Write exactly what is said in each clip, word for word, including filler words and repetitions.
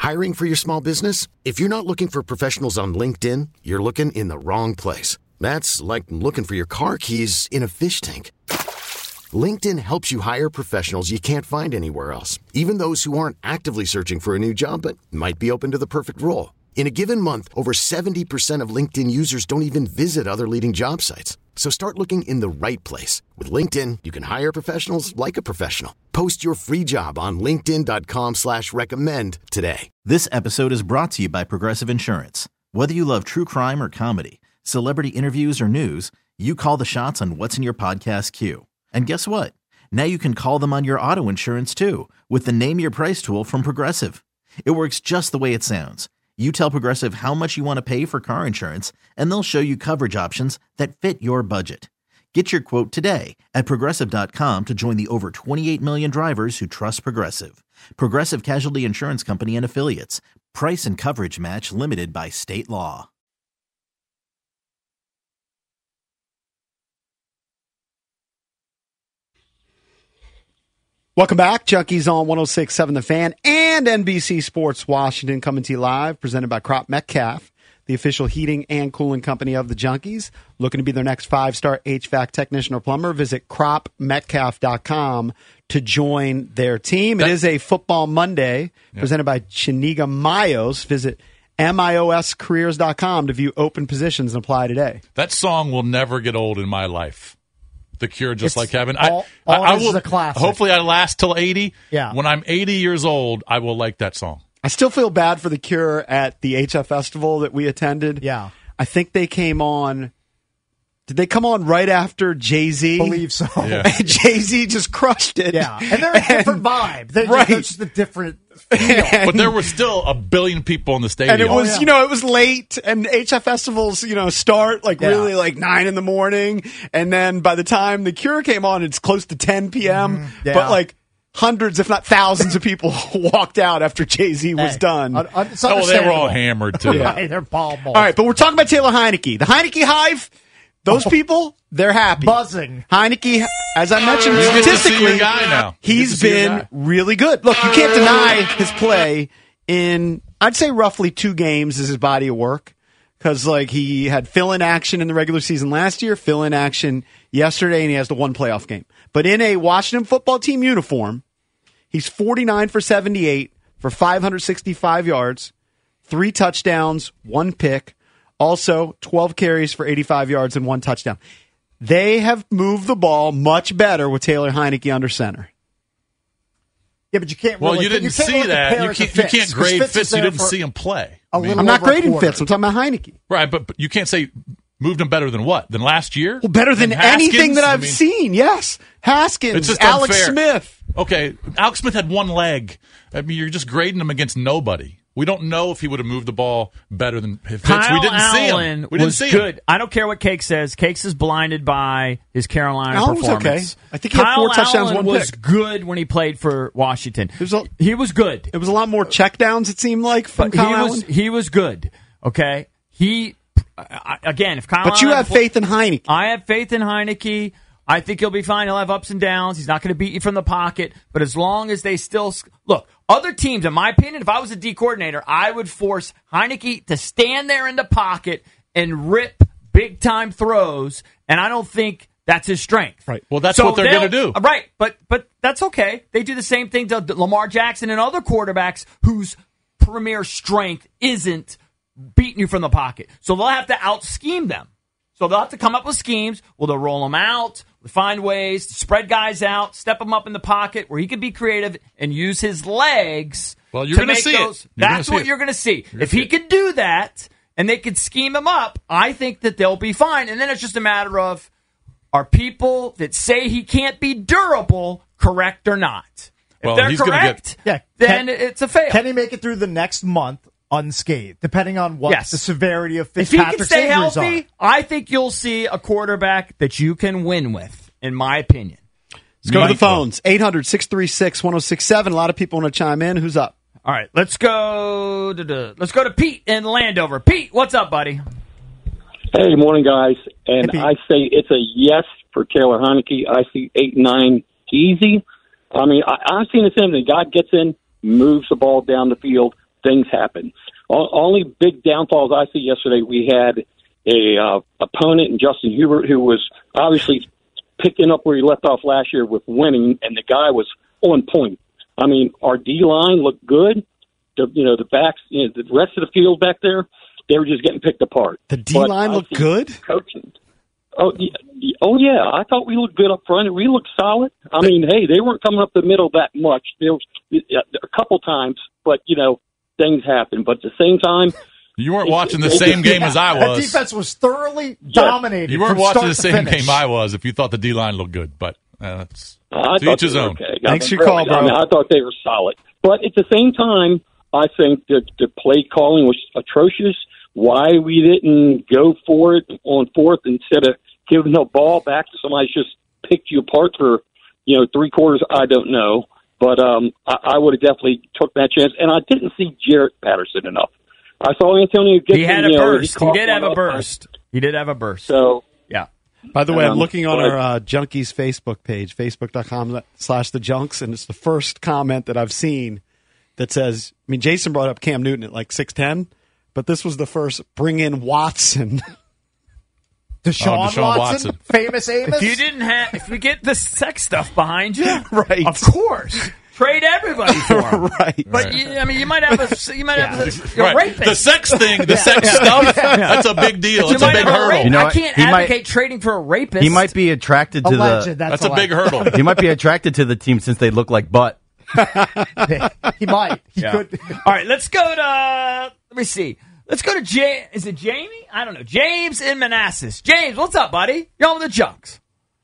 Hiring for your small business? If you're not looking for professionals on LinkedIn, you're looking in the wrong place. That's like looking for your car keys in a fish tank. LinkedIn helps you hire professionals you can't find anywhere else, even those who aren't actively searching for a new job but might be open to the perfect role. In a given month, over seventy percent of LinkedIn users don't even visit other leading job sites. So start looking in the right place. With LinkedIn, you can hire professionals like a professional. Post your free job on linkedin dot com slash recommend today. This episode is brought to you by Progressive Insurance. Whether you love true crime or comedy, celebrity interviews or news, you call the shots on what's in your podcast queue. And guess what? Now you can call them on your auto insurance too with the Name Your Price tool from Progressive. It works just the way it sounds. You tell Progressive how much you want to pay for car insurance, and they'll show you coverage options that fit your budget. Get your quote today at Progressive dot com to join the over twenty-eight million drivers who trust Progressive. Progressive Casualty Insurance Company and Affiliates. Price and coverage match limited by state law. Welcome back. Junkies on one oh six point seven The Fan and N B C Sports Washington coming to you live, presented by Crop Metcalf, the official heating and cooling company of the Junkies. Looking to be their next five-star H V A C technician or plumber? Visit crop metcalf dot com to join their team. That, it is a Football Monday yeah. presented by Chiniga Mayos. Visit M I O S careers dot com to view open positions and apply today. That song will never get old in my life. The Cure, just it's like heaven. All, I, all I, I this will. Is a classic. Hopefully, I last till eighty. Yeah. When I'm eighty years old, I will like that song. I still feel bad for the Cure at the H F Festival that we attended. Yeah. I think they came on. Did they come on right after Jay-Z? Believe so. Yeah. And Jay-Z just crushed it. Yeah. And they're a different vibe. They're right. just, just a different feel. But there were still a billion people in the stadium. And it was, oh, yeah. you know, it was late, and H F festivals, you know, start like yeah. really like nine in the morning, and then by the time the Cure came on, it's close to ten p.m. Mm-hmm. Yeah. But like hundreds, if not thousands, of people walked out after Jay-Z was Hey, done. un- un- it's Oh, they were all understandable. hammered too. Yeah. Hey, they're ball balls. All right, but we're talking about Taylor Heineke, the Heineke Hive. Those Oh. people, they're happy. Buzzing. Heineke, as I mentioned, You get to see statistically, your guy now. You get to he's see your been guy. really good. Look, you can't deny his play in, I'd say, roughly two games is his body of work. Because, like, he had fill-in action in the regular season last year, fill-in action yesterday, and he has the one playoff game. But in a Washington football team uniform, he's forty-nine for seventy-eight for five hundred sixty-five yards, three touchdowns, one pick. Also, twelve carries for eighty-five yards and one touchdown. They have moved the ball much better with Taylor Heineke under center. Yeah, but you can't Well, really, you didn't you can't see really that. compare You it to can't, you Fitz, can't 'cause grade Fitz Fitz. is You there didn't for see him play. a I mean, little I'm not over a grading quarter. Fitz. I'm talking about Heineke. right, but, but you can't say moved him better than what? Than last year? Well, better than Than Haskins? anything that I I've mean, seen. Yes. Haskins, It's just Alex unfair. Smith. Okay, Alex Smith had one leg. I mean, you're just grading him against nobody. We don't know if he would have moved the ball better than Fitz. Kyle we didn't see Allen him. We didn't was see good. him. I don't care what Cakes says. Cakes is blinded by his Carolina Allen was performance. okay. I think he had Kyle four touchdowns, Allen one was pick. good when he played for Washington. was a- he was good. It was a lot more checkdowns, it seemed like, from But Kyle he Allen. was he was good. Okay, he I- again. If Kyle But you Allen have play- faith in Heineke. I have faith in Heineke. I think he'll be fine. He'll have ups and downs. He's not going to beat you from the pocket. But as long as they still look, other teams, in my opinion, if I was a D coordinator, I would force Heineke to stand there in the pocket and rip big time throws. And I don't think that's his strength. Right. Well, that's So what they're they'll- going to do. Right. But but that's okay. They do the same thing to Lamar Jackson and other quarterbacks whose premier strength isn't beating you from the pocket. So they'll have to out scheme them. So they'll have to come up with schemes. Well, they'll roll them out, find ways to spread guys out, step them up in the pocket where he can be creative and use his legs. Well, you're to gonna make see it. those. You're gonna That's see what it. you're going to see. gonna If see he it. could do that and they could scheme him up, I think that they'll be fine. And then it's just a matter of, are people that say he can't be durable correct or not? If Well, they're he's gonna correct, Yeah, then can- it's a fail. Can he make it through the next month unscathed, depending on what Yes. the severity of If he Fitzpatrick's can stay injuries healthy, are? I think you'll see a quarterback that you can win with, in my opinion. Let's go to the Michael. phones. eight hundred, six three six, one oh six seven. A lot of people want to chime in. Who's up? All right, let's go to the, let's go to Pete in Landover. Pete, what's up, buddy? Hey, morning, guys. And Hey, Pete. I say it's a yes for Taylor Heineke. I see eight and nine easy. I mean, I, I've seen the same thing. God gets in, moves the ball down the field, things happen. O- only big downfalls I see yesterday, we had a uh, opponent in Justin Hubert who was obviously picking up where he left off last year with winning, and the guy was on point. I mean, our D-line looked good. The, you know, the backs, you know, the rest of the field back there, they were just getting picked apart. The D-line looked good? Coaching. Oh, yeah, oh, yeah. I thought we looked good up front. We looked solid. I mean, hey, they weren't coming up the middle that much. There was a couple times, but, you know, things happen. But at the same time, you weren't watching the same game as I That was. defense was thoroughly dominated. You weren't from watching start the same to finish. game I was if you thought the D-line looked good. But uh, that's I to thought each his they were own. okay. Thanks I for mean, your call, bro. I, mean, I thought they were solid. But at the same time, I think that the play calling was atrocious. Why we didn't go for it on fourth instead of giving the ball back to somebody who's just picked you apart for, you know, three quarters, I don't know. But um, I, I would have definitely took that chance. And I didn't see Jarrett Patterson enough. I saw Antonio Gibson. He had a you know, burst. He, caught did have one a up. burst. He did have a burst. So, yeah. By the way, I'm Um, looking on but- our uh, Junkies Facebook page, facebook.com slash the Junks, and it's the first comment that I've seen that says, I mean, Jason brought up Cam Newton at like six ten, but this was the first bring in Watson. Deshaun, Oh, Deshaun Watson, Watson. famous Amos. If you didn't have, if you get the sex stuff behind you, Right. Of course, trade everybody for him. Right. But you, I mean, you might have a, you might have a, a Right. rapist. The sex thing, the sex stuff, that's a big deal. You It's a might big have a hurdle. rapist. You know I what? can't He might- advocate trading for a rapist. He might be attracted to Alleged, the. that's, That's a big alleged. hurdle. He might be attracted to the team since they look like butt. He might. He Yeah. could. All right, let's go to. Uh, let me see. Let's go to Jay. Is it Jamie? I don't know. James in Manassas. James, what's up, buddy? You're on with the Junks.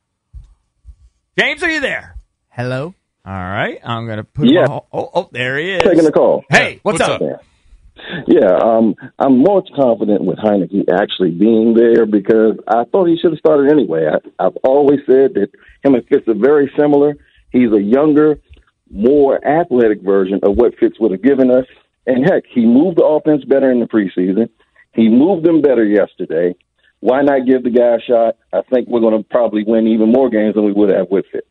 James, are you there? Hello. All right, I'm gonna put. Yeah. Him on, oh, oh, there he is. Taking the call. Hey, what's, What's up? up? Yeah, um, I'm more confident with Heineke actually being there because I thought he should have started anyway. I, I've always said that him and Fitz are very similar. He's a younger, more athletic version of what Fitz would have given us. And heck, he moved the offense better in the preseason. He moved them better yesterday. Why not give the guy a shot? I think we're going to probably win even more games than we would have with Fitz.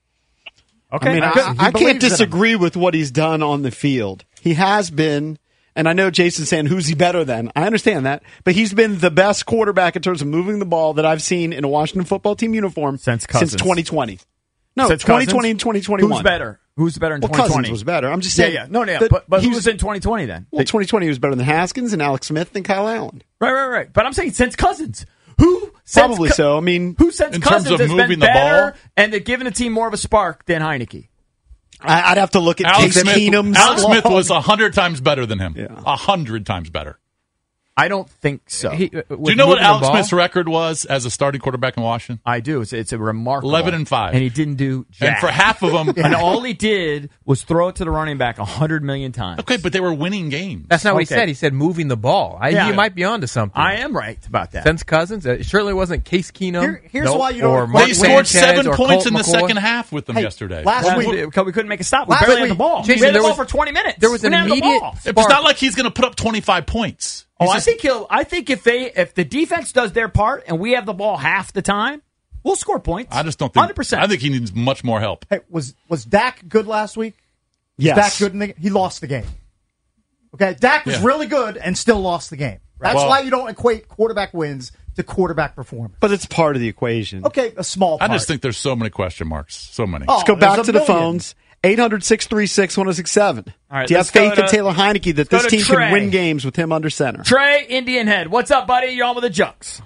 Okay, I mean, good. I, He I believes in can't him. disagree with what he's done on the field. He has been, and I know Jason's saying, who's he better than? I understand that, but he's been the best quarterback in terms of moving the ball that I've seen in a Washington football team uniform Since Cousins. twenty twenty. No, Since twenty Cousins? twenty and twenty twenty-one. Who's better? Who's better in Well, twenty twenty? Cousins was better. I'm just Yeah, saying. yeah. No, no, that but, but he who was in twenty twenty then? Well, twenty twenty was better than Haskins and Alex Smith and Kyle Allen. Right, right, right. But I'm saying since Cousins. Who since Probably Co- so. I mean, Who since In terms Cousins of has moving been the better ball? and they're giving the team more of a spark than Heineke? I, I'd have to look at Alex Case Smith, Keenum's Alex Smith long- was a hundred times better than him. A Yeah. hundred times better. I don't think so. He, Do you know what Alex Smith's record was as a starting quarterback in Washington? I do. It's, it's a remarkable. eleven and five. And he didn't do jack. And for half of them, And all he did was throw it to the running back a hundred million times. okay, but they were winning games. That's not what he Okay. said. He said moving the ball. I, Yeah. You might be onto something. I am right about that. Since Cousins, it surely wasn't Case Keenum. Here- here's Nope. why you don't or equate- Mark They scored Sanchez seven or points Colt in the McCoy. second half with them Hey, yesterday. last Well, week- we, because we couldn't make a stop. We Last barely week- had the ball. Jason, we had the there ball was- for twenty minutes. there was we an didn't have the immediate ball. It's not like he's going to put up twenty-five points. Oh, He's I just- think he'll. I think if they if the defense does their part and we have the ball half the time, we'll score points. I just don't think. Hundred percent. I think he needs much more help. Hey, was was Dak good last week? Was Yes. Dak good in the, he lost the game. Okay, Dak was Yeah. really good and still lost the game. That's Well- why you don't equate quarterback wins to quarterback performance. But it's part of the equation. Okay, a small I part. just think there's so many question marks. So many. Oh, Let's go there's back a to the million. phones. eight hundred, six three six, one oh six seven. All right, Do you have let's go faith in to- Taylor Heineke that go this to team Trey. can win games with him under center? Trey, Indian Head. What's up, buddy? You're on with the Junks.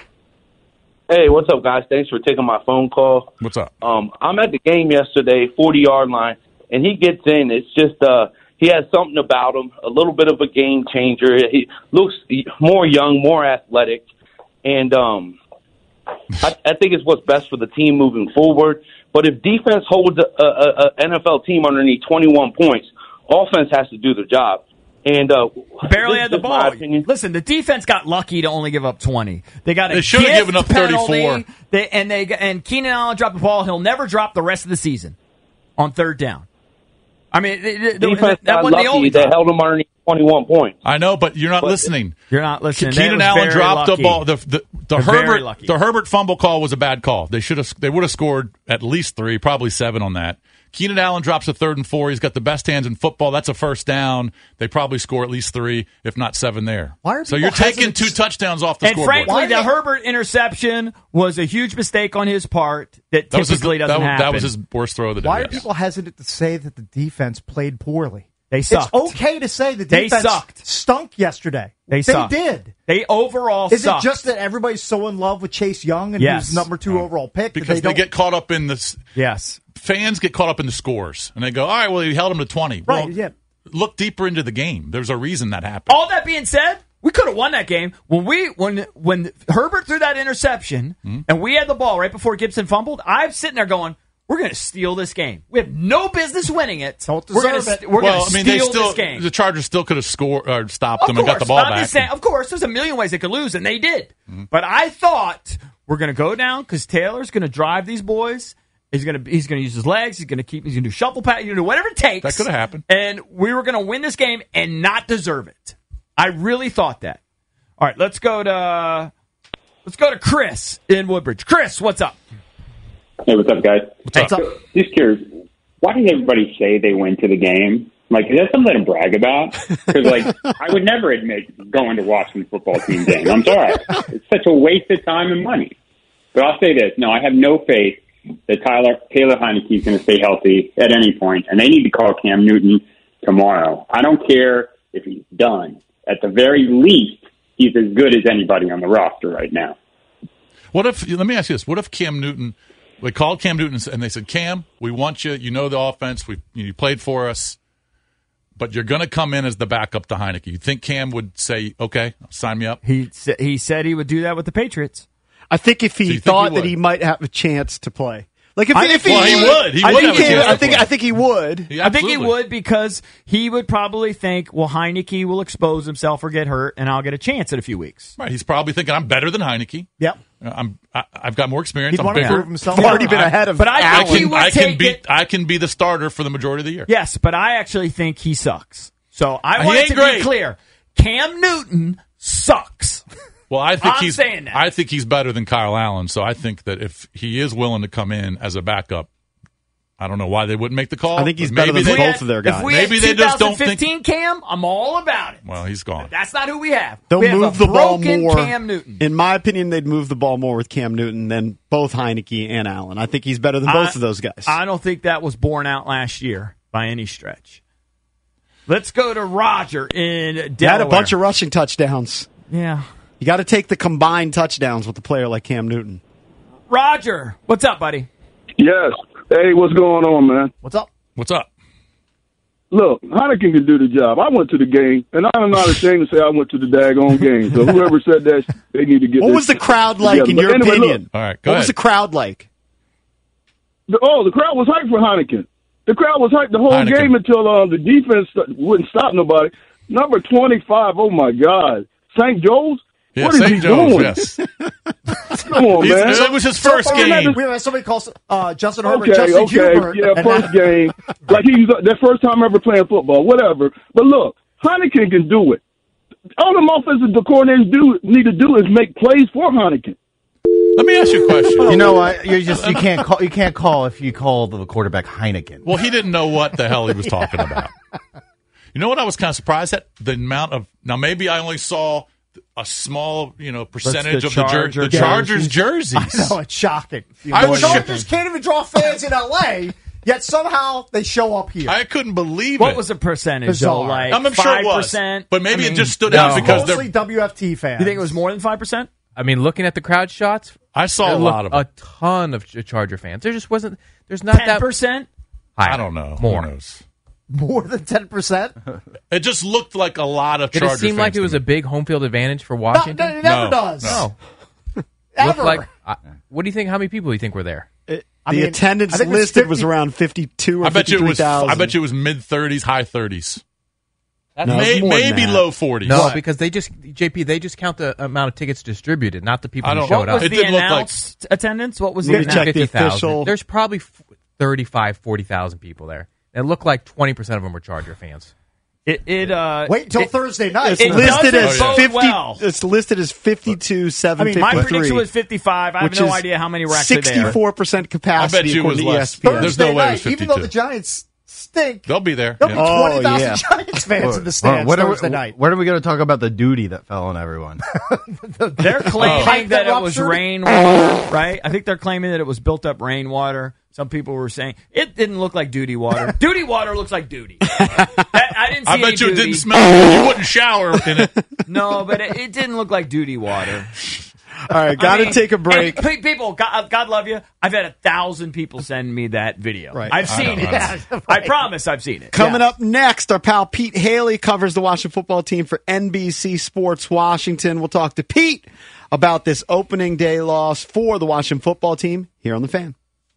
Hey, what's up, guys? Thanks for taking my phone call. What's up? Um, I'm at the game yesterday, forty-yard line, and he gets in. It's just uh, he has something about him, a little bit of a game changer. He looks more young, more athletic, and um, I, I think it's what's best for the team moving forward. But if defense holds a, a, a N F L team underneath twenty-one points, offense has to do their job. And uh, Barely this had the is my ball. opinion. Listen, the defense got lucky to only give up twenty. They got a They should have gift given up penalty. thirty-four. They, and they and Keenan Allen dropped the ball. He'll never drop the rest of the season on third down. I mean, they, they, Defense that got wasn't the lucky. only They drop. held them underneath twenty-one points. I know, but you're not But- listening. You're not listening. That Keenan was Allen very dropped lucky. the ball. The the, the They're very Herbert lucky. the Herbert fumble call was a bad call. They should have. They would have scored at least three, probably seven on that. Keenan Allen drops a third and four. He's got the best hands in football. That's a first down. They probably score at least three, if not seven there. Why are so people you're taking hesitant two to- touchdowns off the And scoreboard. frankly, the Herbert interception was a huge mistake on his part that, that was his, typically doesn't that, happen. that was his worst throw of the day. Why are yes. people hesitant to say that the defense played poorly? They sucked. It's okay to say the They defense sucked. stunk yesterday. They sucked. did. They overall Is sucked. it just that everybody's so in love with Chase Young and Yes. his number two overall pick? that Because they, don't- get caught up in this. Yes. Fans get caught up in the scores, and they go, all right, well, he held him to twenty. Right, Well, yeah. look deeper into the game. There's a reason that happened. All that being said, we could have won that game when we when when Herbert threw that interception Mm-hmm. and we had the ball right before Gibson fumbled. I'm sitting there going, "We're going to steal this game. We have no business winning it. Don't we're going deserve to it." we're well, going to I mean, they steal still, this game." the Chargers still could have scored or stopped Of them course, and got the ball but I'm back. just saying, of course, there's a million ways they could lose, and they did. Mm-hmm. But I thought we're going to go down because Taylor's going to drive these boys. He's going to he's going to use his legs. He's going to keep. He's going to do shuffle pass. He's going to do whatever it takes. That could have happened. And we were going to win this game and not deserve it. I really thought that. All right, let's go to let's go to Chris in Woodbridge. Chris, what's up? Hey, what's up, guys? What's up? So, just curious, why does everybody say they went to the game? Like, is that something to brag about? Because, like, I would never admit going to watching the football team game. I'm sorry. It's such a waste of time and money. But I'll say this. No, I have no faith that Tyler Taylor Heineke is going to stay healthy at any point, and they need to call Cam Newton tomorrow. I don't care if he's done. At the very least, he's as good as anybody on the roster right now. What if, let me ask you this, what if Cam Newton, they called Cam Newton and they said, Cam, we want you, you know the offense, we you played for us, but you're going to come in as the backup to Heineke. You think Cam would say, okay, sign me up? He sa- he said he would do that with the Patriots. I think if So you he think thought he that would? he might have a chance to play. Like if, I if think- he, Well, he would. He I would think have a he- chance to I think play. I think he would. He I think he absolutely. would because he would probably think, well, Heineke will expose himself or get hurt, and I'll get a chance in a few weeks. Right, he's probably thinking, I'm better than Heineke. Yep. Uh, I'm, I, I've got more experience. He'd I'm want to bigger. prove himself. He's already been I- ahead of But I I think he can, would I can take be it. I can be the starter for the majority of the year. Yes, but I actually think he sucks. So I He want it ain't to great. be clear. Cam Newton sucks. Well, I think I'm he's saying that. I think he's better than Kyle Allen. So I think that if he is willing to come in as a backup, I don't know why they wouldn't make the call. I think he's but better maybe than they, both of their guys. If we Maybe had they just don't think- twenty fifteen Cam, I'm all about it. Well, he's gone. That's not who we have. They'll we have move a the ball broken more. Cam Newton. In my opinion, they'd move the ball more with Cam Newton than both Heineke and Allen. I think he's better than both I- of those guys. I don't think that was borne out last year by any stretch. Let's go to Roger in Delaware. He had a bunch of rushing touchdowns. Yeah. You got to take the combined touchdowns with a player like Cam Newton. Roger, what's up, buddy? Yes. Hey, what's going on, man? What's up? What's up? Look, Heineken can do the job. I went to the game, and I'm not ashamed to say I went to the daggone game. So whoever said that, they need to get What this was the crowd like, together. in But your anyway, opinion? look, All right, go What ahead. was the crowd like? the, oh, the crowd was hyped for Heineken. The crowd was hyped the whole Heineken. game until uh, the defense st- wouldn't stop nobody. Number twenty-five, oh, my God. Saint Joe's? Yeah, what is Saint he Jones, doing? yes. Come on, He's- man. It was his So first far, game. We have somebody calls uh, Justin Herbert, Okay, Justin okay, Hubert. yeah, and first now- game. Like he's uh, their first time ever playing football, whatever. But look, Heineken can do it. All them offensive coordinators do need to do is make plays for Heineken. Let me ask you a question. You know what? You just you can't call you can't call if you call the quarterback Heineken. Well, he didn't know what the hell he was talking about. You know what I was kind of surprised at? The amount of now maybe I only saw a small, you know, percentage the of the, jer- Charger the Chargers jerseys. jerseys. I know, it's shocking. I The was Chargers can't even draw fans in L A, yet somehow they show up here. I couldn't believe What it. was the percentage, Bizarre. though? Like I'm sure it was, five percent? but maybe I it mean, just stood no. out because Mostly they're. W F T fans. You think it was more than five percent? I mean, looking at the crowd shots, I saw there a looked lot of them. a ton of Ch- Charger fans. There just wasn't. There's not Ten that percent? high. I don't know. More. Who knows? more than ten percent? It just looked like a lot of Did Charger it seem fans like it to was me. a big home field advantage for No, Washington? it never No, does. No. Ever. Looked like. Uh, what do you think? How many people do you think were there? It, I the mean, attendance I think it was listed was fifty around fifty-two or I bet you it fifty-three was. thousand. I bet you it was mid thirties, high thirties. That's No, May, it's more than maybe that. low forties. No, because they just J P. They just count the amount of tickets distributed, not the people I who don't- showed What up. was It the didn't look like- announced attendance? What was Let the me check announced? the fifty thousand. official- There's probably thirty-five, forty thousand people there. It looked like twenty percent of them were Charger fans. It, it uh, Wait until it, Thursday night. It's It listed doesn't as bode fifty. well. It's listed as fifty-two seven I mean, fifty-three. my prediction was fifty-five. I have which no is idea how many were actually there. sixty-four percent capacity. I bet you it was according to less. E S P N. There's no Thursday way it night, was even though fifty-two. the Giants stink, They'll be there. there'll be Yeah. twenty thousand yeah. Giants fans in the Well, stands when are we- Thursday night. When are we going to talk about the duty that fell on everyone? They're claiming Pipe that that it was ruptured? rainwater, right? I think they're claiming that it was built up rainwater. Some people were saying it didn't look like duty water. Duty water looks like duty. That- I didn't see I any bet you it duty. didn't smell. You wouldn't shower in it. No, but it, it didn't look like duty water. All right, got to I mean, take a break. and pe- people, God, God love you. I've had a thousand people send me that video. Right. I've I seen know, it. I know. I promise I've seen it. Coming Yeah. up next, our pal Pete Haley covers the Washington football team for N B C Sports Washington. We'll talk to Pete about this opening day loss for the Washington football team here on The Fan.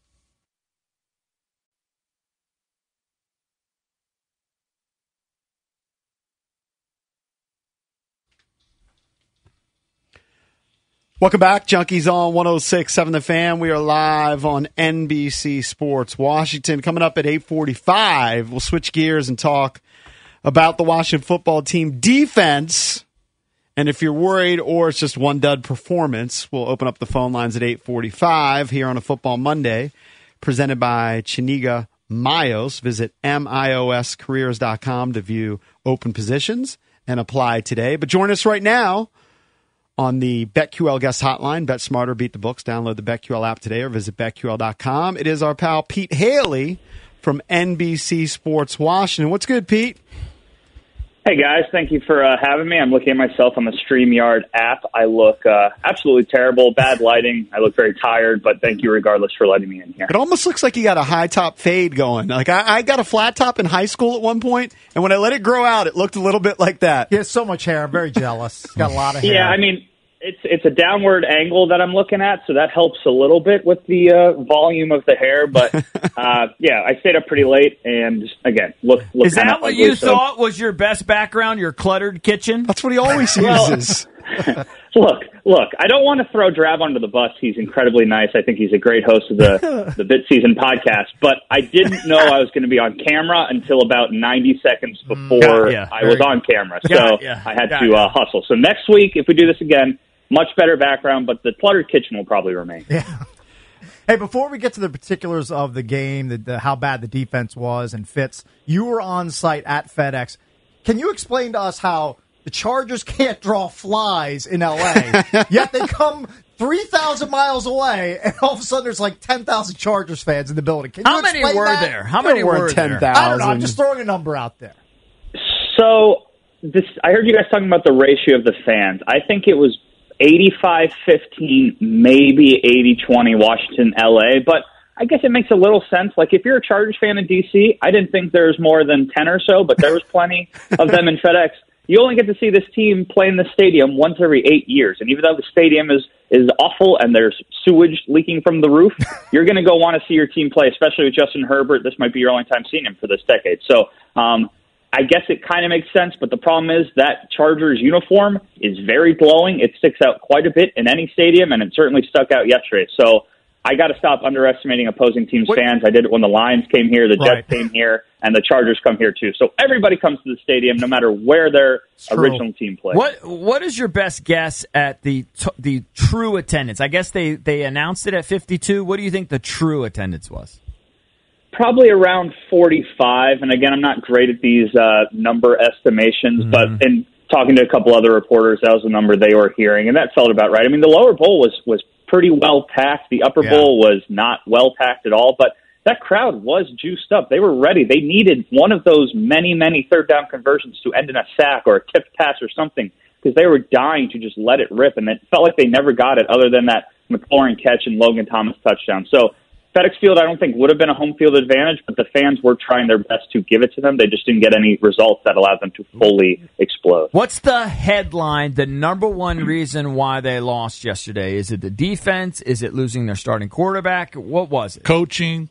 Welcome back, Junkies on one oh six point seven The Fan. We are live on N B C Sports Washington. Coming up at eight forty-five, we'll switch gears and talk about the Washington football team defense. And if you're worried or it's just one dud performance, we'll open up the phone lines at eight forty-five here on a Football Monday, presented by Chiniga Mayos. Visit M I O S careers dot com to view open positions and apply today. But join us right now on the BetQL guest hotline. Bet smarter, beat the books. Download the BetQL app today or visit bet Q L dot com. It is our pal Pete Haley from N B C Sports Washington. What's good, Pete? Hey, guys. Thank you for uh, having me. I'm looking at myself on the StreamYard app. I look uh, absolutely terrible, bad lighting. I look very tired, but thank you regardless for letting me in here. It almost looks like you got a high top fade going. Like I, I got a flat top in high school at one point, and when I let it grow out, it looked a little bit like that. He has so much hair. I'm very jealous. He's got a lot of hair. Yeah, I mean, it's it's a downward angle that I'm looking at, so that helps a little bit with the uh, volume of the hair. But uh, yeah, I stayed up pretty late, and again, look. look Is that kinda what ugly, you so- thought was your best background, your cluttered kitchen? That's what he always Well- uses. Look, look, I don't want to throw Drab under the bus. He's incredibly nice. I think he's a great host of the the Bit Season podcast. But I didn't know I was going to be on camera until about ninety seconds before Got ya. I was on camera. So Got ya. I had Got to ya. uh, hustle. So next week, if we do this again, much better background, but the cluttered kitchen will probably remain. Yeah. Hey, before we get to the particulars of the game, the, the, how bad the defense was and Fitz, you were on site at FedEx. Can you explain to us how the Chargers can't draw flies in L A, yet they come three thousand miles away, and all of a sudden there's like ten thousand Chargers fans in the building? Can you How many explain were that? there? How many were there? I don't know. I'm just throwing a number out there. So this, I heard you guys talking about the ratio of the fans. I think it was eighty-five fifteen, maybe eighty twenty Washington, L A, but I guess it makes a little sense. Like, if you're a Chargers fan in D C, I didn't think there was more than ten or so, but there was plenty of them in FedEx. You only get to see this team play in the stadium once every eight years. And even though the stadium is, is awful and there's sewage leaking from the roof, you're going to go want to see your team play, especially with Justin Herbert. This might be your only time seeing him for this decade. So um, I guess it kind of makes sense, but the problem is that Chargers uniform is very glowing. It sticks out quite a bit in any stadium, and it certainly stuck out yesterday. So I got to stop underestimating opposing teams' What? fans. I did it when the Lions came here, the Right. Jets came here, and the Chargers come here too. So everybody comes to the stadium, no matter where their True. original team plays. What What is your best guess at the t- the true attendance? I guess they, they announced it at fifty-two. What do you think the true attendance was? Probably around forty-five. And again, I'm not great at these uh, number estimations, Mm-hmm. but in talking to a couple other reporters, that was the number they were hearing, and that felt about right. I mean, the lower bowl was was pretty well packed. The upper Yeah. bowl was not well packed at all, but that crowd was juiced up. They were ready. They needed one of those many, many third down conversions to end in a sack or a tipped pass or something, because they were dying to just let it rip, and it felt like they never got it other than that McLaurin catch and Logan Thomas touchdown. So FedEx Field, I don't think, would have been a home field advantage, but the fans were trying their best to give it to them. They just didn't get any results that allowed them to fully explode. What's the headline, the number one reason why they lost yesterday? Is it the defense? Is it losing their starting quarterback? What was it? Coaching.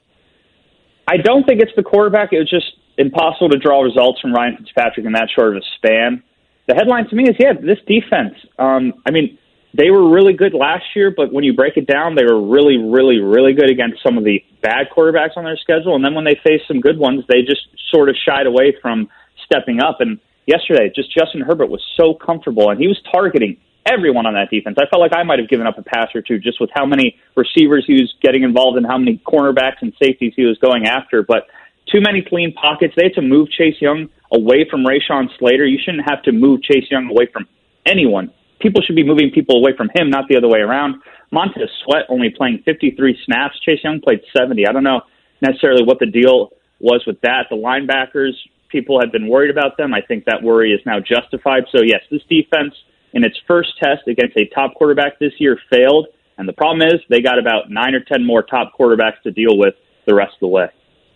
I don't think it's the quarterback. It was just impossible to draw results from Ryan Fitzpatrick in that short of a span. The headline to me is, yeah, this defense. Um, I mean, they were really good last year, but when you break it down, they were really, really, really good against some of the bad quarterbacks on their schedule. And then when they faced some good ones, they just sort of shied away from stepping up. And yesterday, just Justin Herbert was so comfortable, and he was targeting everyone on that defense. I felt like I might have given up a pass or two just with how many receivers he was getting involved in, how many cornerbacks and safeties he was going after. But too many clean pockets. They had to move Chase Young away from Rashawn Slater. You shouldn't have to move Chase Young away from anyone. People should be moving people away from him, not the other way around. Montez Sweat only playing fifty-three snaps. Chase Young played seventy. I don't know necessarily what the deal was with that. The linebackers, people had been worried about them. I think that worry is now justified. So, yes, this defense in its first test against a top quarterback this year failed. And the problem is they got about nine or ten more top quarterbacks to deal with the rest of the way.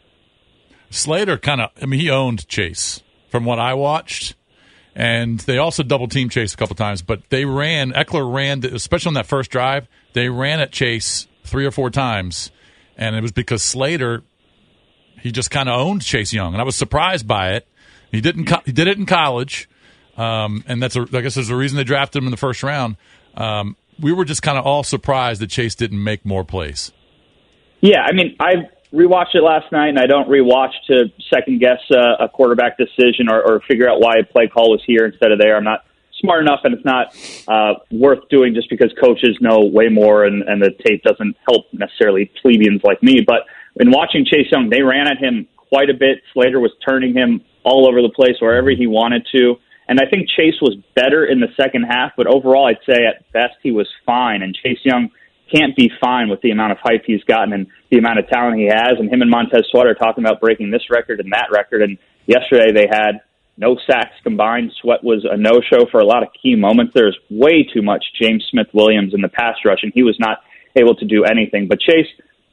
Slater kind of, I mean, he owned Chase from what I watched. And they also double-teamed Chase a couple times. But they ran, Eckler ran, especially on that first drive, they ran at Chase three or four times. And it was because Slater, he just kind of owned Chase Young. And I was surprised by it. He didn't. He did it in college. Um, and that's, a, I guess, there's a reason they drafted him in the first round. Um, we were just kind of all surprised that Chase didn't make more plays. Yeah, I mean, I rewatched it last night, and I don't rewatch to second-guess uh, a quarterback decision or, or figure out why a play call was here instead of there. I'm not smart enough, and it's not uh, worth doing just because coaches know way more and, and the tape doesn't help necessarily plebeians like me. But in watching Chase Young, they ran at him quite a bit. Slater was turning him all over the place wherever he wanted to. And I think Chase was better in the second half, but overall I'd say at best he was fine. And Chase Young can't be fine with the amount of hype he's gotten and the amount of talent he has. And him and Montez Sweat are talking about breaking this record and that record. And yesterday they had no sacks combined. Sweat was a no-show for a lot of key moments. There's way too much James Smith-Williams in the pass rush, and he was not able to do anything. But Chase,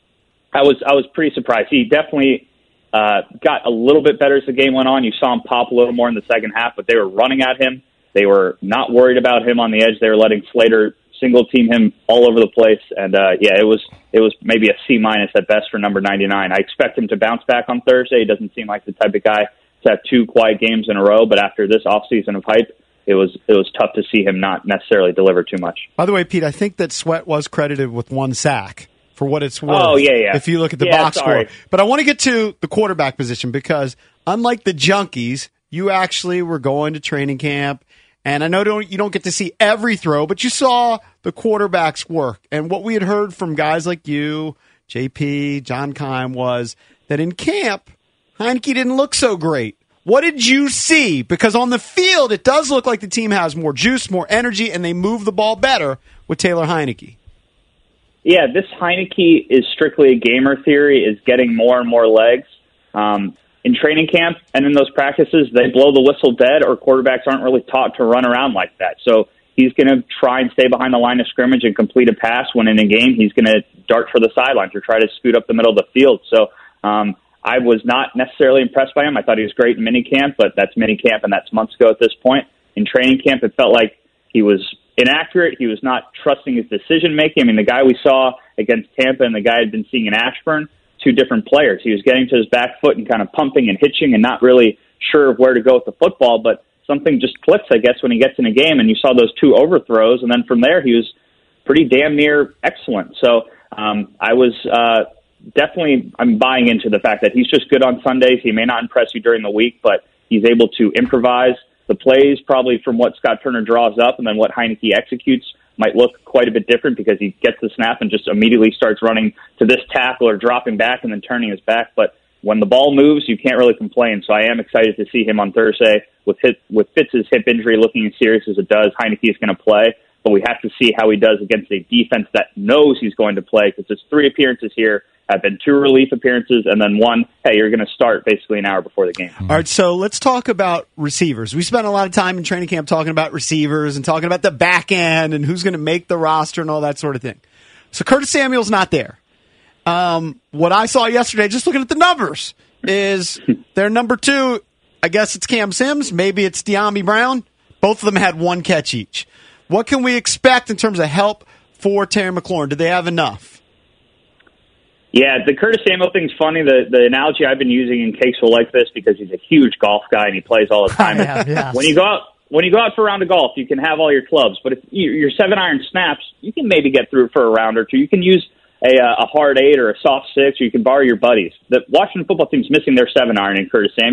I was I was pretty surprised. He definitely uh, got a little bit better as the game went on. You saw him pop a little more in the second half, but they were running at him. They were not worried about him on the edge. They were letting Slater single team him all over the place. And uh, yeah, it was it was maybe a C minus at best for number ninety-nine. I expect him to bounce back on Thursday. He doesn't seem like the type of guy to have two quiet games in a row, but after this offseason of hype, it was it was tough to see him not necessarily deliver too much. By the way, Pete, I think that Sweat was credited with one sack for what it's worth. Oh, yeah, yeah. If you look at the yeah, box sorry. score. But I want to get to the quarterback position because unlike the junkies, you actually were going to training camp. And I know don't, you don't get to see every throw, but you saw the quarterbacks work. And what we had heard from guys like you, J P, John Keim, was that in camp, Heineke didn't look so great. What did you see? Because on the field, it does look like the team has more juice, more energy, and they move the ball better with Taylor Heineke. Yeah, this Heineke is strictly a gamer theory, is getting more and more legs. Um, in training camp and in those practices, they blow the whistle dead, or quarterbacks aren't really taught to run around like that. So he's going to try and stay behind the line of scrimmage and complete a pass when in a game he's going to dart for the sidelines or try to scoot up the middle of the field. So um, I was not necessarily impressed by him. I thought he was great in minicamp, but that's minicamp and that's months ago at this point. In training camp, it felt like he was inaccurate. He was not trusting his decision making. I mean, the guy we saw against Tampa and the guy I'd been seeing in Ashburn, two different players. He was getting to his back foot and kind of pumping and hitching and not really sure of where to go with the football, but something just clicks, I guess, when he gets in a game, and you saw those two overthrows, and then from there he was pretty damn near excellent. So um, I was uh, definitely I'm buying into the fact that he's just good on Sundays. He may not impress you during the week, but he's able to improvise. The plays, probably from what Scott Turner draws up and then what Heineke executes, might look quite a bit different because he gets the snap and just immediately starts running to this tackle or dropping back and then turning his back. But when the ball moves, you can't really complain. So I am excited to see him on Thursday with hit, with Fitz's hip injury looking as serious as it does. Heineke is going to play, but we have to see how he does against a defense that knows he's going to play because his three appearances here have been two relief appearances and then one, hey, you're going to start basically an hour before the game. All right, so let's talk about receivers. We spent a lot of time in training camp talking about receivers and talking about the back end and who's going to make the roster and all that sort of thing. So Curtis Samuel's not there. Um, what I saw yesterday, just looking at the numbers, is their number two, I guess it's Cam Sims, maybe it's De'Ami Brown. Both of them had one catch each. What can we expect in terms of help for Terry McLaurin? Do they have enough? Yeah, the Curtis Samuel thing's funny. The the analogy I've been using in case will like this because he's a huge golf guy and he plays all the time. Yeah, yes. When you go out when you go out for a round of golf, you can have all your clubs, but if you, your seven iron snaps, you can maybe get through for a round or two. You can use a a hard eight or a soft six, or you can borrow your buddies. The Washington football team's missing their seven iron in Curtis Samuel.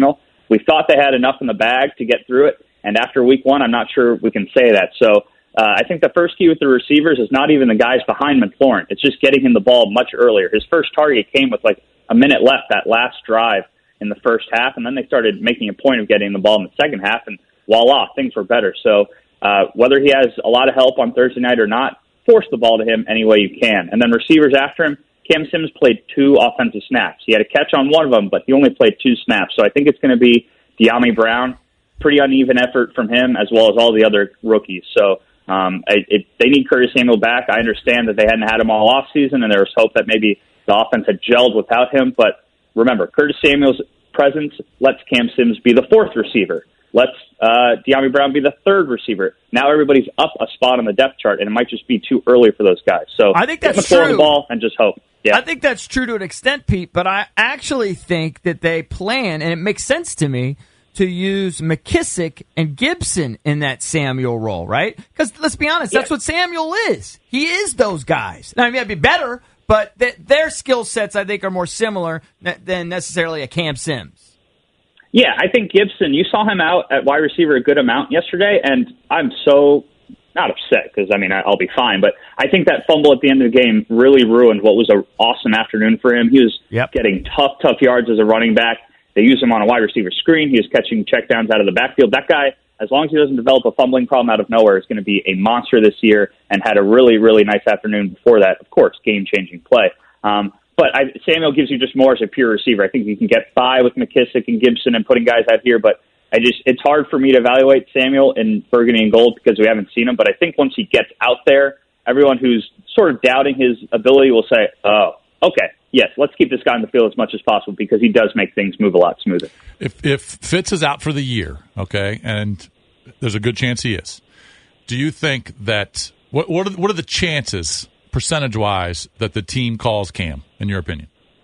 we thought they had enough in the bag to get through it. And after week one, I'm not sure we can say that. So uh, I think the first key with the receivers is not even the guys behind McLaurin. It's just getting him the ball much earlier. His first target came with like a minute left that last drive in the first half, and then they started making a point of getting the ball in the second half, and voila, things were better. So uh, whether he has a lot of help on Thursday night or not, force the ball to him any way you can. And then receivers after him, Cam Sims played two offensive snaps. He had a catch on one of them, but he only played two snaps. So I think it's going to be De'Ami Brown. Pretty uneven effort from him, as well as all the other rookies. So um, it, it, they need Curtis Samuel back. I understand that they hadn't had him all off season, and there was hope that maybe the offense had gelled without him. But remember, Curtis Samuel's presence lets Cam Sims be the fourth receiver. Let's uh, De'Ami Brown be the third receiver. Now everybody's up a spot on the depth chart, and it might just be too early for those guys. So I think that's get McLaurin true. the ball and just hope. Yeah. I think that's true to an extent, Pete, but I actually think that they plan, and it makes sense to me, to use McKissick and Gibson in that Samuel role, right? Because let's be honest, that's yeah. what Samuel is. He is those guys. Now, I mean, it'd be better, but th- their skill sets, I think, are more similar than necessarily a Cam Sims. Yeah, I think Gibson, you saw him out at wide receiver a good amount yesterday, and I'm so not upset because, I mean, I'll be fine, but I think that fumble at the end of the game really ruined what was an awesome afternoon for him. He was yep. getting tough, tough yards as a running back. They used him on a wide receiver screen. He was catching checkdowns out of the backfield. That guy, as long as he doesn't develop a fumbling problem out of nowhere, is going to be a monster this year and had a really, really nice afternoon before that. Of course, game-changing play. Um, but I, Samuel gives you just more as a pure receiver. I think you can get by with McKissick and Gibson and putting guys out here, but I just it's hard for me to evaluate Samuel in burgundy and gold because we haven't seen him. But I think once he gets out there, everyone who's sort of doubting his ability will say, oh, okay, yes, let's keep this guy on the field as much as possible because he does make things move a lot smoother. If if Fitz is out for the year, okay, and there's a good chance he is, do you think that what what are, what are the chances, percentage wise, that the team calls Cam? In your opinion,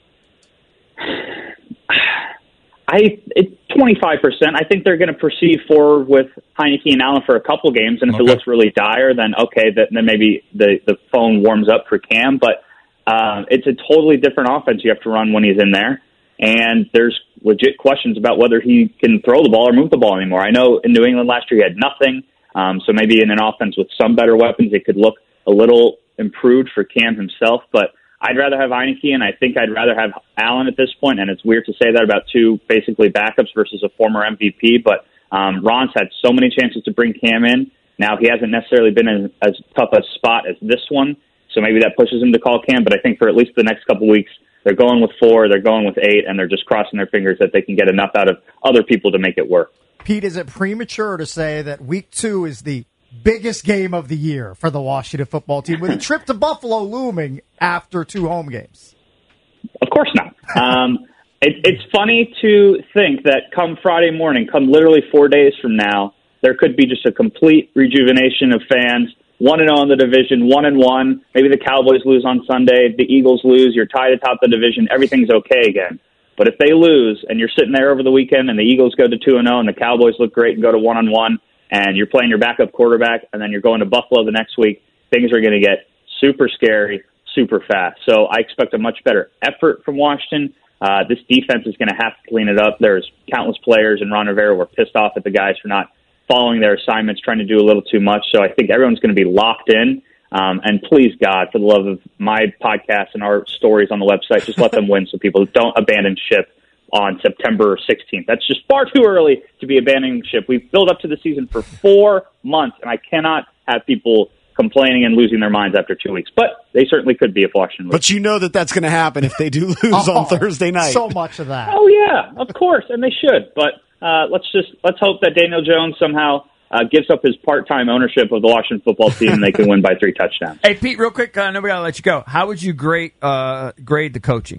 I it's twenty-five percent. I think they're going to proceed forward with Heineke and Allen for a couple games, and if okay. it looks really dire, then okay, then maybe the the phone warms up for Cam, but. Uh, it's a totally different offense you have to run when he's in there, and there's legit questions about whether he can throw the ball or move the ball anymore. I know in New England last year he had nothing, um, so maybe in an offense with some better weapons it could look a little improved for Cam himself, but I'd rather have Heineke, and I think I'd rather have Allen at this point, and it's weird to say that about two basically backups versus a former M V P, but um, Ron's had so many chances to bring Cam in. Now he hasn't necessarily been in as tough a spot as this one, so maybe that pushes him to call Cam, but I think for at least the next couple weeks, they're going with four, they're going with eight, and they're just crossing their fingers that they can get enough out of other people to make it work. Pete, is it premature to say that week two is the biggest game of the year for the Washington football team with a trip to Buffalo looming after two home games? Of course not. Um, it, it's funny to think that come Friday morning, come literally four days from now, there could be just a complete rejuvenation of fans. One and zero in the division, one and one. Maybe the Cowboys lose on Sunday, the Eagles lose. You're tied atop the division. Everything's okay again. But if they lose and you're sitting there over the weekend, and the Eagles go to two and zero, and the Cowboys look great and go to one and one, and you're playing your backup quarterback, and then you're going to Buffalo the next week, things are going to get super scary, super fast. So I expect a much better effort from Washington. Uh, this defense is going to have to clean it up. There's countless players, and Ron Rivera were pissed off at the guys for not following their assignments, trying to do a little too much. So I think everyone's going to be locked in. Um, and please, God, for the love of my podcast and our stories on the website, just let them win so people don't abandon ship on September sixteenth. That's just far too early to be abandoning ship. We've built up to the season for four months, and I cannot have people complaining and losing their minds after two weeks. But they certainly could be if Washington loses. But you know that that's going to happen if they do lose oh, on Thursday night. So much of that. Oh, yeah, of course, and they should. But Uh, let's just let's hope that Daniel Jones somehow uh, gives up his part-time ownership of the Washington football team and they can win by three touchdowns. Hey, Pete, real quick, I know we got to let you go. How would you grade uh, grade the coaching?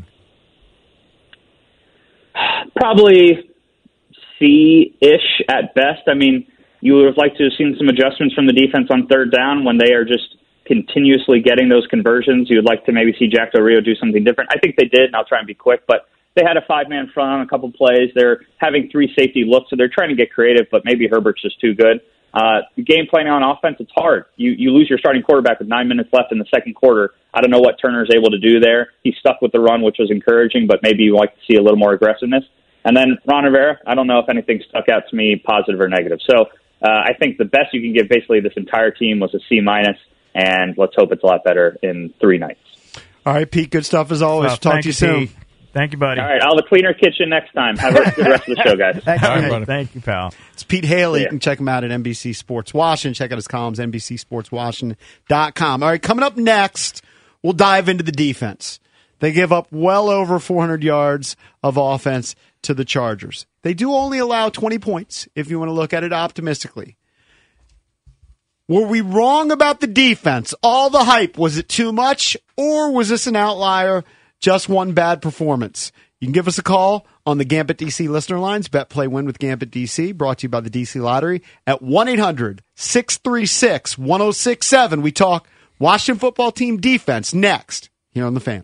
Probably C-ish at best. I mean, you would have liked to have seen some adjustments from the defense on third down when they are just continuously getting those conversions. You would like to maybe see Jack Del Rio do something different. I think they did, and I'll try and be quick, but they had a five-man front on a couple plays. They're having three safety looks, so they're trying to get creative, but maybe Herbert's just too good. Uh, game planning on offense, it's hard. You you lose your starting quarterback with nine minutes left in the second quarter. I don't know what Turner's able to do there. He stuck with the run, which was encouraging, but maybe you like to see a little more aggressiveness. And then Ron Rivera, I don't know if anything stuck out to me, positive or negative. So uh, I think the best you can give basically this entire team was a C minus, and let's hope it's a lot better in three nights. All right, Pete, good stuff as always. Well, Talk thank to you you, soon. Pete. Thank you, buddy. All right, I'll the cleaner kitchen next time. Have a good rest of the show, guys. Thank you, All right, buddy. Thank you, pal. It's Pete Haley. Yeah. You can check him out at N B C Sports Washington. Check out his columns, N B C Sports Washington dot com. All right, coming up next, we'll dive into the defense. They give up well over four hundred yards of offense to the Chargers. They do only allow twenty points, if you want to look at it optimistically. Were we wrong about the defense? All the hype, was it too much, or was this an outlier, just one bad performance? You can give us a call on the Gambit D C listener lines. Bet, play, win with Gambit D C, brought to you by the D C Lottery at one eight hundred six three six one oh six seven. We talk Washington football team defense next here on The Fan.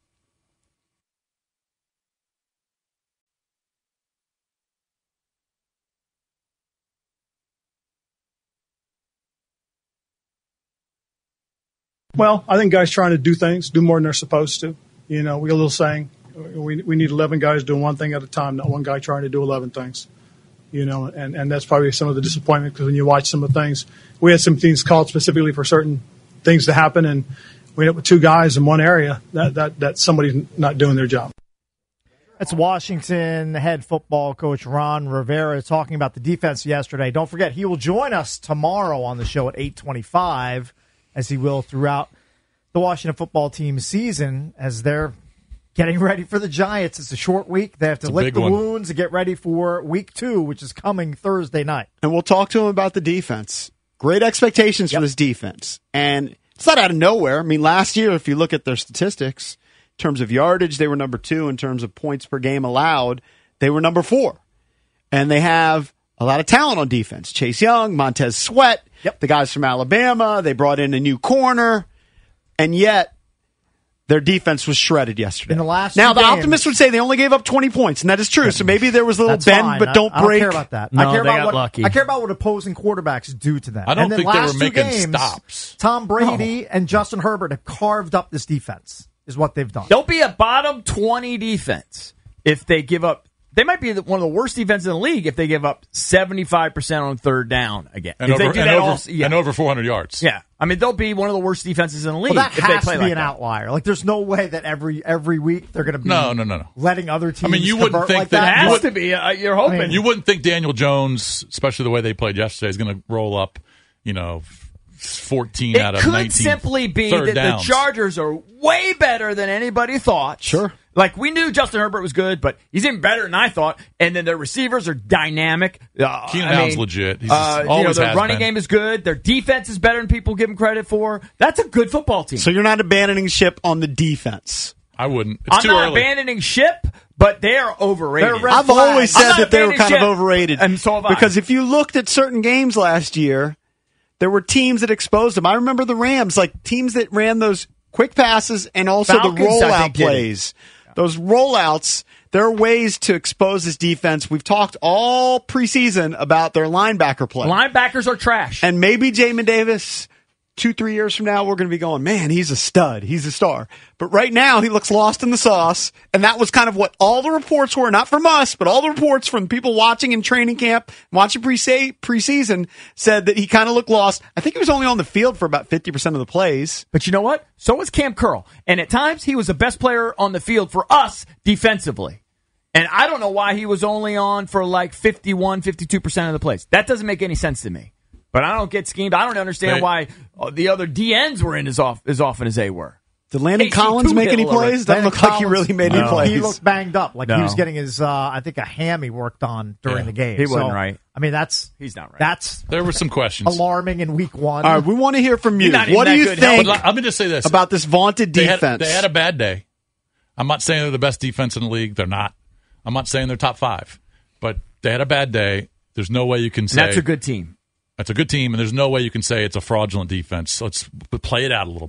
Well, I think guys trying to do things, do more than they're supposed to. You know, we got a little saying, we we need eleven guys doing one thing at a time, not one guy trying to do eleven things. You know, and, and that's probably some of the disappointment, because when you watch some of the things, we had some things called specifically for certain things to happen, and we ended up with two guys in one area that, that, that somebody's not doing their job. That's Washington head football coach Ron Rivera talking about the defense yesterday. Don't forget, he will join us tomorrow on the show at eight twenty-five, as he will throughout the Washington football team season, as they're getting ready for the Giants. It's a short week. They have to lick the one. wounds to get ready for week two, which is coming Thursday night. And we'll talk to him about the defense. Great expectations yep. for this defense. And it's not out of nowhere. I mean, last year, if you look at their statistics, in terms of yardage, they were number two. In terms of points per game allowed, they were number four. And they have a lot of talent on defense. Chase Young, Montez Sweat, yep. the guys from Alabama. They brought in a new corner. And yet, their defense was shredded yesterday. In the last now, the games, optimists would say they only gave up twenty points, and that is true. So maybe there was a little That's bend, fine. but don't I, break. I don't care about that. No, I care they about got what, lucky. I care about what opposing quarterbacks do to them. I don't and then think they last were two making games, stops. Tom Brady no. and Justin Herbert have carved up this defense, is what they've done. They'll be a bottom twenty defense if they give up. They might be one of the worst defenses in the league if they give up seventy-five percent on third down again. And, if over, they do and, that over, all, yeah. and over four hundred yards. Yeah. I mean, they'll be one of the worst defenses in the league Well, that if has they play to be like an that. outlier. Like, there's no way that every every week they're going to be No, no, no, no. letting other teams I mean, you wouldn't convert think like that- that. It You has would- to be. Uh, you're hoping. I mean, You wouldn't think Daniel Jones, especially the way they played yesterday, is going to roll up, you know, fourteen it out of could nineteen simply be third that downs. the Chargers are way better than anybody thought. Sure. Like, we knew Justin Herbert was good, but he's even better than I thought. And then their receivers are dynamic. Uh, Keenan I Allen's mean, legit. He's uh, you know, always their has running been. game is good. Their defense is better than people give them credit for. That's a good football team. So you're not abandoning ship on the defense. I wouldn't. It's I'm too not early. abandoning ship, but they are overrated. They're red I've flag. always I'm said not that they were abandoning kind ship. of overrated. And so have I. Because if you looked at certain games last year, there were teams that exposed them. I remember the Rams, like teams that ran those quick passes and also Falcons, the I rollout think, did it. plays. Those rollouts, there are ways to expose this defense. We've talked all preseason about their linebacker play. Linebackers are trash. And maybe Jamin Davis, two, three years from now, we're going to be going, man, he's a stud. He's a star. But right now, he looks lost in the sauce. And that was kind of what all the reports were, not from us, but all the reports from people watching in training camp, watching pre preseason, said that he kind of looked lost. I think he was only on the field for about fifty percent of the plays. But you know what? So was Cam Curl. And at times, he was the best player on the field for us defensively. And I don't know why he was only on for like fifty-one, fifty-two percent of the plays. That doesn't make any sense to me. But I don't get schemed. I don't understand They- why uh, the other D Ns were in as, off, as often as they were. Did Landon Casey Collins make any Toohill plays? Doesn't Landon look like he Collins- really made No. any plays. He looked banged up, like No. he was getting his, uh, I think, a hammy worked on during Yeah. the game. He wasn't So, right. I mean, that's He's not right. That's There were some questions. alarming in week one. All right, we want to hear from you. You're not even What do that you good think But let me just say this. about this vaunted they defense? had, they had a bad day. I'm not saying they're the best defense in the league. They're not. I'm not saying they're top five. But they had a bad day. There's no way you can say And that's a good team. That's a good team, and there's no way you can say it's a fraudulent defense. Let's play it out a little bit.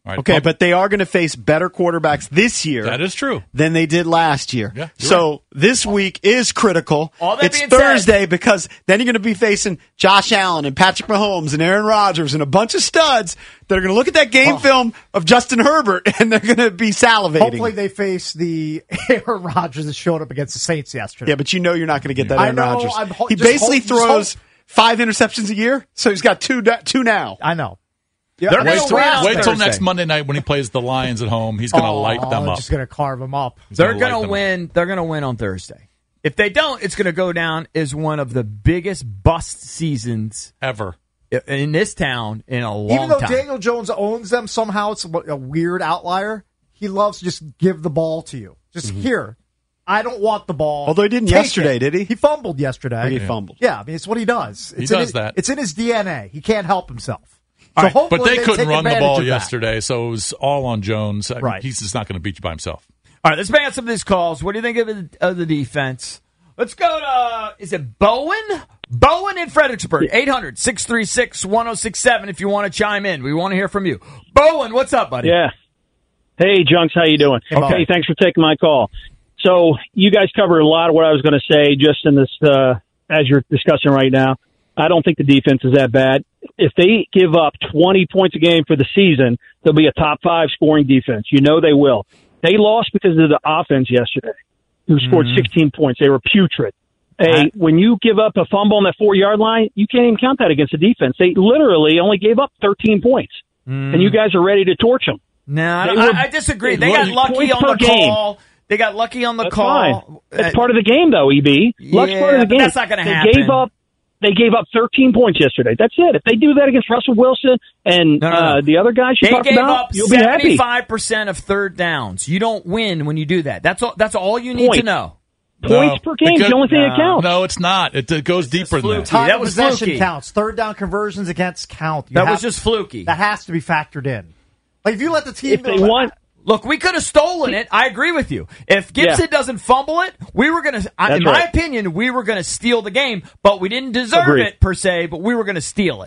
All right, Okay, pump- but they are going to face better quarterbacks this year. That is true. Than they did last year. Yeah, you're so right. this week is critical. All that it's being Thursday because then you're going to be facing Josh Allen and Patrick Mahomes and Aaron Rodgers and a bunch of studs that are going to look at that game Oh. film of Justin Herbert and they're going to be salivating. Hopefully they face the Aaron Rodgers that showed up against the Saints yesterday. Yeah, but you know you're not going to get that I Aaron know, Rodgers. I'm ho- he just basically hope- just throws hope. five interceptions a year, so he's got two two now. I know. They're Wait, gonna till, win on wait till Thursday. next Monday night when he plays the Lions at home. He's going to Oh, light them they're up. just going to carve them up. He's They're gonna going light to them win. They're going to win on Thursday. If they don't, it's going to go down as one of the biggest bust seasons ever in this town in a long Even though time. Daniel Jones owns them, somehow it's a weird outlier. He loves to just give the ball to you. Just here. I don't want the ball. Although he didn't Take yesterday, it. did he? He fumbled yesterday. He fumbled. Yeah, I mean, it's what he does. He It's in does his, that. It's in his D N A. He can't help himself. All So right, but hopefully they, they couldn't take run the advantage ball of that. yesterday, so it was all on Jones. I mean, Right. he's just not going to beat you by himself. All right, let's bang out some of these calls. What do you think of the, of the defense? Let's go to, uh, is it Bowen? Bowen in Fredericksburg, eight hundred, six three six, one oh six seven if you want to chime in. We want to hear from you. Bowen, what's up, buddy? Yeah. Hey, Junks, how you doing? Hey, Bowen. Hey, thanks for taking my call. So you guys covered a lot of what I was going to say just in this, uh, as you're discussing right now. I don't think the defense is that bad. If they give up twenty points a game for the season, they'll be a top five scoring defense. You know they will. They lost because of the offense yesterday, who scored Mm-hmm. sixteen points. They were putrid. Hey, when you give up a fumble on that four-yard line, you can't even count that against the defense. They literally only gave up thirteen points, Mm. and you guys are ready to torch them. No, They I, were- I disagree. They What got is- lucky points on per the game. call. They got lucky on the That's call. fine. That's part of the game, though, E B. Luck's Yeah, part of the but game. that's not gonna they happen. Gave up, they gave up thirteen points yesterday. That's it. If they do that against Russell Wilson and No, no, no. Uh, the other guys you They talked gave about, up you'll be happy. seventy-five percent of third downs. You don't win when you do that. That's all. That's all you need Points. to know. Points per game is the only thing that counts. No, it's not. It, it goes deeper than that. Time That of was possession fluky. counts. Third down conversions against count. You That have- was just fluky. That has to be factored in. Like if you let the team If go, they want, Look, we could have stolen it. I agree with you. If Gibson Yeah. doesn't fumble it, we were going to, in That's my right. opinion, we were going to steal the game, but we didn't deserve Agreed. it per se, but we were going to steal it.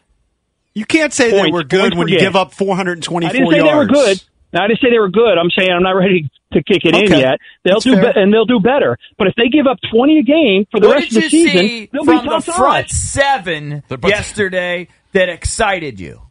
You can't say they Points- were good points when per you game. give up four hundred twenty-four I didn't say yards. they were good. No, I didn't say they were good. I'm saying I'm not ready to kick it in Okay. yet. They'll That's do fair. be- and they'll do better. But if they give up twenty a game for the What rest did of the you season, see they'll from be the top front five. seven The- but- yesterday that excited you?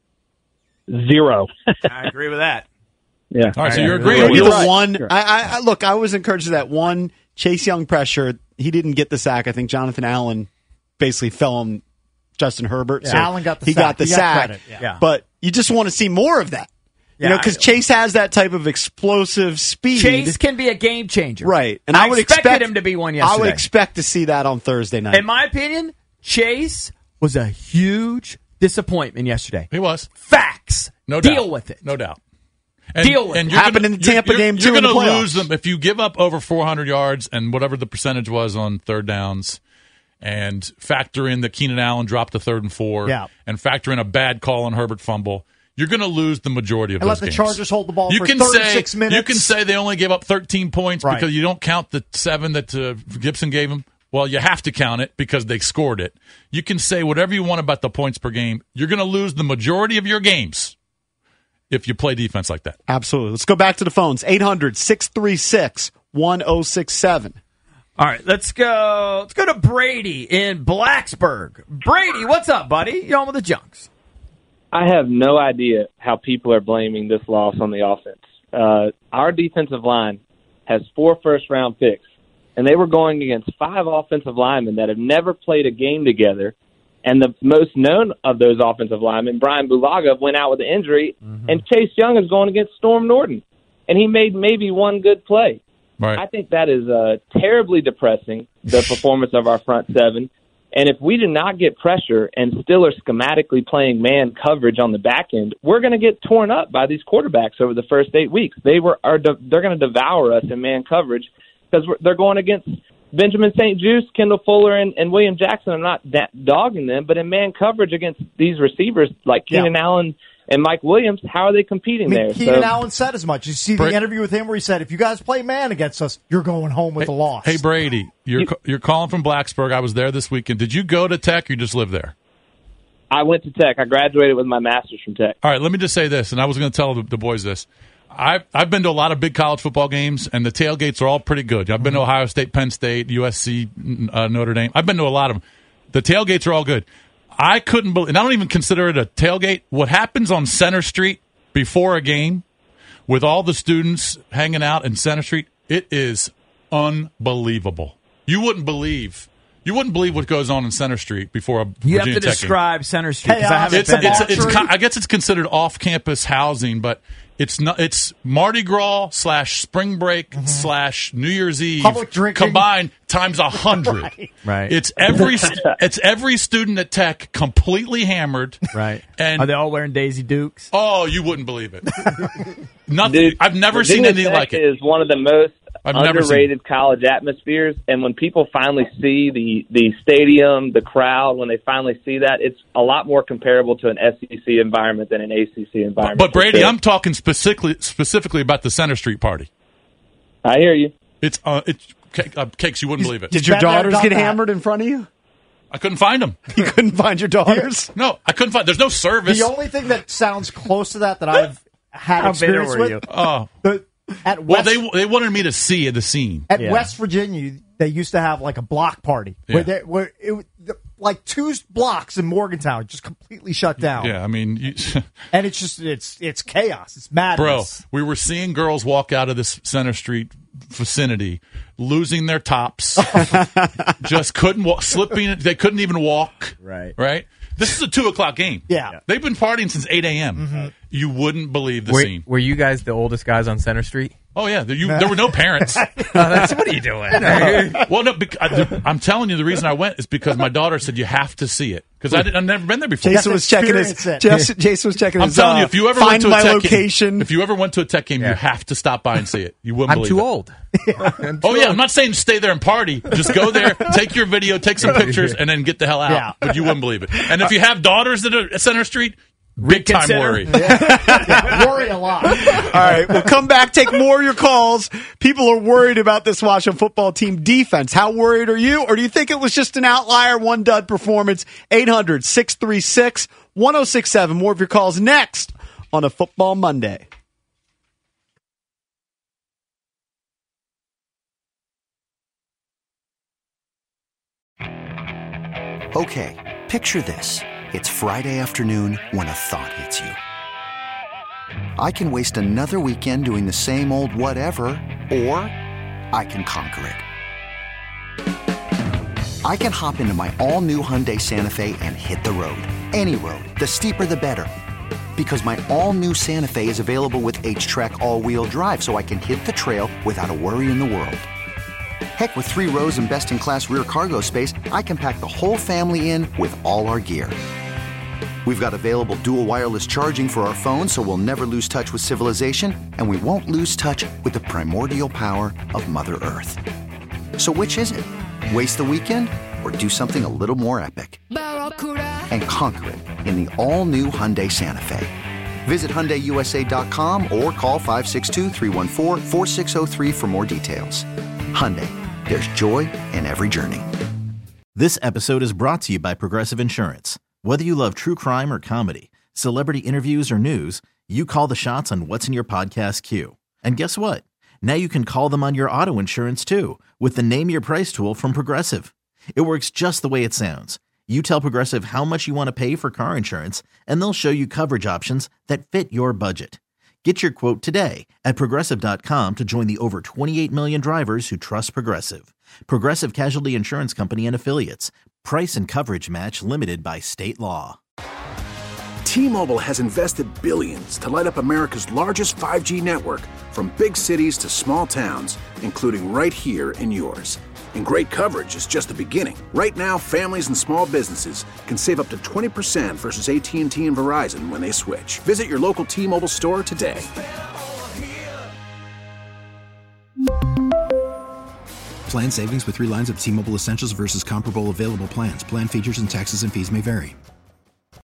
Zero. I agree with that. Yeah. All right, so you're Maybe agreeing. the You're right. one. Sure. I, I, I look. I was encouraged to that one Chase Young pressure. He didn't get the sack. I think Jonathan Allen basically fell on Justin Herbert. Yeah, so Allen got the he sack. got the He got sack. credit, yeah. Yeah. But you just want to see more of that. You Yeah, know, because I- Chase has that type of explosive speed. Chase can be a game changer. right, and I, I, would expected expect him to be one I yesterday. would expect to see that on Thursday night. In my opinion, Chase was a huge disappointment yesterday. He was. Facts. No Deal doubt. with it. No doubt. And, Deal with and it. you're Happened gonna- in the Tampa you're, game, you're, too, in You're the going to playoffs. lose them if you give up over four hundred yards and whatever the percentage was on third downs, and factor in that Keenan Allen dropped to third and four, Yeah. and factor in a bad call on Herbert fumble. You're going to lose the majority of And those let the games. Chargers hold the ball you for can thirty-six say, minutes. You can say they only gave up thirteen points Right. because you don't count the seven that uh, Gibson gave them. Well, you have to count it because they scored it. You can say whatever you want about the points per game. You're going to lose the majority of your games if you play defense like that. Absolutely. Let's go back to the phones. eight hundred, six three six, one oh six seven. All right, let's go. Let's go to Brady in Blacksburg. Brady, what's up, buddy? You're on with the Junks. I have no idea how people are blaming this loss on the offense. Uh, our defensive line has four first-round picks, and they were going against five offensive linemen that have never played a game together. And the most known of those offensive linemen, Brian Bulaga, went out with an injury, Mm-hmm. and Chase Young is going against Storm Norton, and he made maybe one good play. Right. I think that is uh, terribly depressing, the performance of our front seven. And if we do not get pressure and still are schematically playing man coverage on the back end, we're going to get torn up by these quarterbacks over the first eight weeks. They were are de- they're going to devour us in man coverage because they're going against Benjamin Saint Juste, Kendall Fuller, and, and William Jackson. I'm not da- dogging them, but in man coverage against these receivers like Keenan Yeah. Allen and Mike Williams, how are they competing I mean, there? Keenan So- Allen said as much. You see the Bra- interview with him where he said, if you guys play man against us, you're going home with a loss. Hey, Brady, you're, you're calling from Blacksburg. I was there this weekend. Did you go to Tech or you just live there? I went to Tech. I graduated with my master's from Tech. All right, let me just say this, and I was going to tell the, the boys this. I've, I've been to a lot of big college football games, and the tailgates are all pretty good. I've been to Ohio State, Penn State, U S C, uh, Notre Dame. I've been to a lot of them. The tailgates are all good. I couldn't believe, and I don't even consider it a tailgate. What happens on Center Street before a game with all the students hanging out in Center Street, it is unbelievable. You wouldn't believe. You wouldn't believe what goes on in Center Street before a You Virginia have to Tech describe game. Center Street. 'cause I haven't It's, been it's, there. it's, it's, I guess it's considered off-campus housing, but it's not. It's Mardi Gras slash spring break slash New Year's Eve Public drinking. combined times a hundred. Right. Right. It's every st- it's every student at Tech completely hammered. Right. And Are they all wearing Daisy Dukes? oh, you wouldn't believe it. Nothing. Dude, I've never Virginia seen anything Tech like it. Is one of the most I've never seen underrated college atmospheres, and when people finally see the the stadium, the crowd, when they finally see that, it's a lot more comparable to an S E C environment than an A C C environment. But Brady, For sure. I'm talking specifically specifically about the Center Street party. I hear you. It's uh, it's cake, uh, cakes. You wouldn't believe it. Did your Been there, daughters done get that. hammered in front of you? I couldn't find them. You couldn't find your daughters? No, I couldn't find. There's no service. The only thing that sounds close to that that I've had How bitter experience were with, you? Oh, the, at well, West, they they wanted me to see the scene. at Yeah. West Virginia, they used to have like a block party Yeah. where, they, where it, the, like two blocks in Morgantown just completely shut down. Yeah, I mean, you, And it's just it's it's chaos. It's bro, madness. we were seeing girls walk out of this Center Street vicinity, losing their tops, just couldn't walk, slipping. They couldn't even walk. Right. Right. This is a two o'clock game. Yeah. They've been partying since eight a.m. Mm-hmm. You wouldn't believe the Were, scene. were you guys the oldest guys on Center Street? Oh yeah, there, you, there were no parents. Oh, that's, what are you doing? Well, no, bec- I, I'm telling you, the reason I went is because my daughter said you have to see it because I didn't, I've never been there before. Jason was checking his. experience it. Jason, Jason was checking I'm his. telling uh, you, if you ever find went to my a tech location, game, if you ever went to a tech game, Yeah. you have to stop by and see it. You wouldn't I'm believe too it. old. I'm too Oh yeah, old. I'm not saying stay there and party. Just go there, take your video, take some pictures, and then get the hell out. Yeah. But you wouldn't believe it. And if you have daughters that are at Center Street, big time Reconsider. worry. Yeah, worry a lot. all right, we'll come back, take more of your calls. People are worried about this Washington football team defense. How worried are you? Or do you think it was just an outlier, one dud performance? eight hundred, six three six, one oh six seven. More of your calls next on a Football Monday. Okay, picture this. It's Friday afternoon when a thought hits you. I can waste another weekend doing the same old whatever, or I can conquer it. I can hop into my all-new Hyundai Santa Fe and hit the road. Any road. The steeper, the better. Because my all-new Santa Fe is available with H-Track all-wheel drive, so I can hit the trail without a worry in the world. Heck, with three rows and best-in-class rear cargo space, I can pack the whole family in with all our gear. We've got available dual wireless charging for our phones, so we'll never lose touch with civilization, and we won't lose touch with the primordial power of Mother Earth. So which is it? Waste the weekend or do something a little more epic? And conquer it in the all-new Hyundai Santa Fe. Visit Hyundai U S A dot com or call five six two, three one four, four six zero three for more details. Hyundai, there's joy in every journey. This episode is brought to you by Progressive Insurance. Whether you love true crime or comedy, celebrity interviews or news, you call the shots on what's in your podcast queue. And guess what? Now you can call them on your auto insurance too with the Name Your Price tool from Progressive. It works just the way it sounds. You tell Progressive how much you want to pay for car insurance, and they'll show you coverage options that fit your budget. Get your quote today at Progressive dot com to join the over twenty-eight million drivers who trust Progressive. Progressive Casualty Insurance Company and Affiliates. Price and coverage match limited by state law. T-Mobile has invested billions to light up America's largest five G network, from big cities to small towns, including right here in yours. And great coverage is just the beginning. Right now, families and small businesses can save up to twenty percent versus A T and T and Verizon when they switch. Visit your local T-Mobile store today. Plan savings with three lines of T-Mobile Essentials versus comparable available plans. Plan features and taxes and fees may vary.